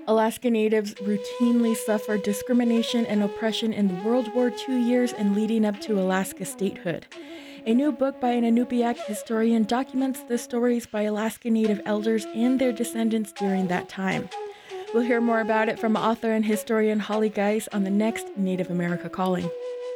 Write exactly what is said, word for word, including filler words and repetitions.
Alaska Natives routinely suffered discrimination and oppression in the World War Two years and leading up to Alaska statehood. A new book by an Inupiaq historian documents the stories by Alaska Native elders and their descendants during that time. We'll hear more about it from author and historian Holly Geis on the next Native America Calling.